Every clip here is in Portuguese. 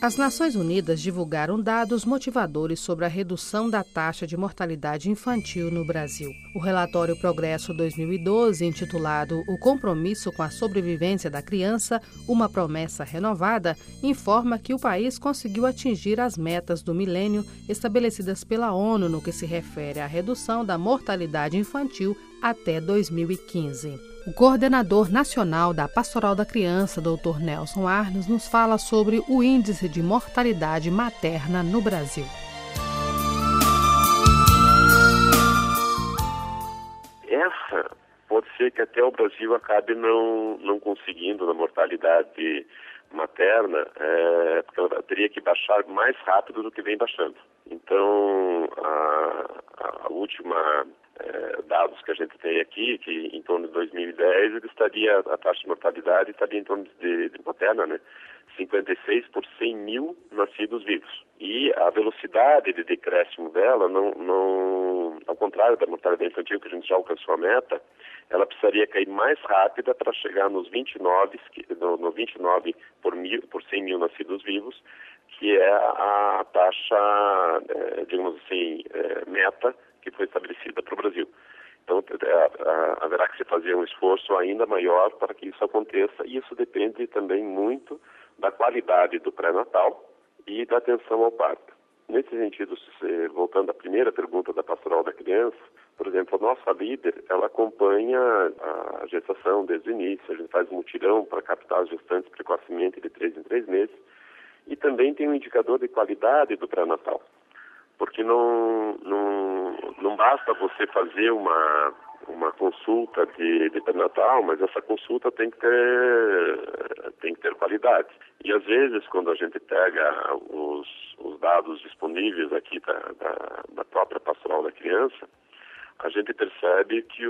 As Nações Unidas divulgaram dados motivadores sobre a redução da taxa de mortalidade infantil no Brasil. O relatório Progresso 2012, intitulado O Compromisso com a Sobrevivência da Criança, uma promessa renovada, informa que o país conseguiu atingir as metas do milênio estabelecidas pela ONU no que se refere à redução da mortalidade infantil até 2015. O coordenador nacional da Pastoral da Criança, Dr. Nelson Arnes, nos fala sobre o índice de mortalidade materna no Brasil. Essa pode ser que até o Brasil acabe não conseguindo na mortalidade materna, porque ela teria que baixar mais rápido do que vem baixando. Então, a última dados que a gente tem aqui, que em torno de 2010 a taxa de mortalidade estaria em torno de materna, né? 56 por 100 mil nascidos vivos. E a velocidade de decréscimo dela, ao contrário da mortalidade infantil, que a gente já alcançou a meta, ela precisaria cair mais rápida para chegar nos 29 por 100 mil nascidos vivos, que é a taxa, digamos assim, meta que foi estabelecida para o Brasil. Então, haverá que se fazer um esforço ainda maior para que isso aconteça, e isso depende também muito da qualidade do pré-natal e da atenção ao parto. Nesse sentido, voltando à primeira pergunta da Pastoral da Criança, por exemplo, a nossa líder, ela acompanha a gestação desde o início, a gente faz um mutirão para captar as gestantes precocemente de 3 em 3 meses, e também tem um indicador de qualidade do pré-natal. Porque não basta você fazer uma consulta de pré-natal, mas essa consulta tem que ter qualidade. E às vezes, quando a gente pega os dados disponíveis aqui da própria Pastoral da Criança, a gente percebe que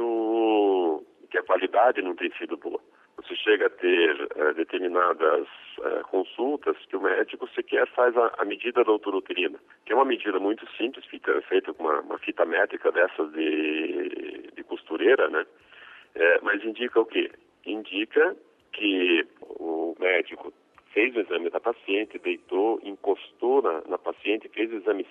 a qualidade não tem sido boa. Você chega a ter determinadas consultas que o médico sequer faz a medida da altura uterina, que é uma medida muito simples, feita com uma fita métrica dessas de costureira, né? Mas indica o quê? Indica que o médico fez o exame da paciente, deitou, encostou na paciente, fez o exame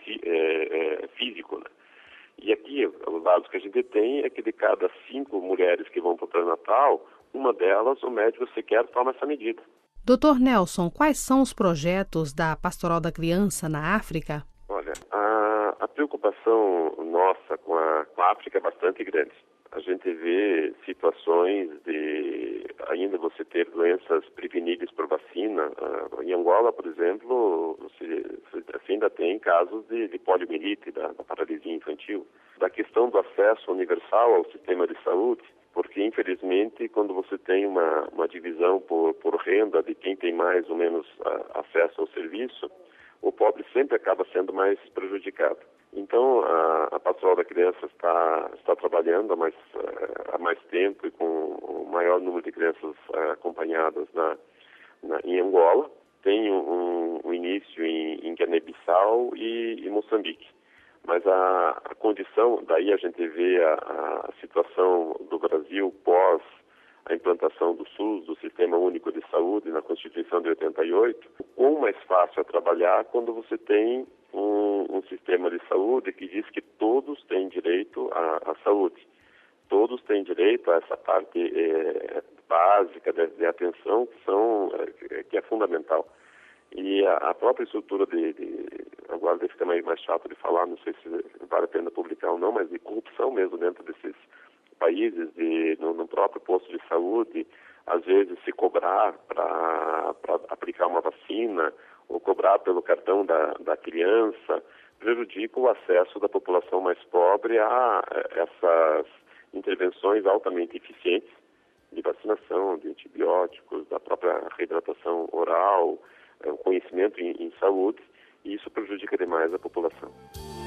físico, né? E aqui, os dados que a gente tem é que de cada 5 mulheres que vão para o pré-natal, uma delas, o médico sequer toma essa medida. Dr. Nelson, quais são os projetos da Pastoral da Criança na África? Olha, a preocupação nossa com a África é bastante grande. A gente vê situações de ainda você ter doenças preveníveis por vacina. Em Angola, por exemplo, você ainda tem casos de poliomielite, da paralisia infantil. Da questão do acesso universal ao sistema de saúde, porque, infelizmente, quando você tem uma divisão por renda de quem tem mais ou menos acesso ao serviço, o pobre sempre acaba sendo mais prejudicado. Então, a Pastoral da Criança está trabalhando há mais tempo e com o maior número de crianças acompanhadas em Angola. Tem um início em Guiné-Bissau e Moçambique. Mas a condição, daí a gente vê a situação do Brasil pós a implantação do SUS, do Sistema Único de Saúde, na Constituição de 88, o quão mais fácil é trabalhar quando você tem um sistema de saúde que diz que todos têm direito à saúde. Todos têm direito a essa parte básica de atenção que é fundamental. E a própria estrutura agora fica mais chato de falar, não sei se vale a pena publicar ou não, mas de corrupção mesmo dentro desses países, no próprio posto de saúde, às vezes se cobrar para aplicar uma vacina ou cobrar pelo cartão da criança, prejudica o acesso da população mais pobre a essas intervenções altamente eficientes de vacinação, de antibióticos, da própria reidratação oral, o conhecimento em saúde, e isso prejudica demais a população.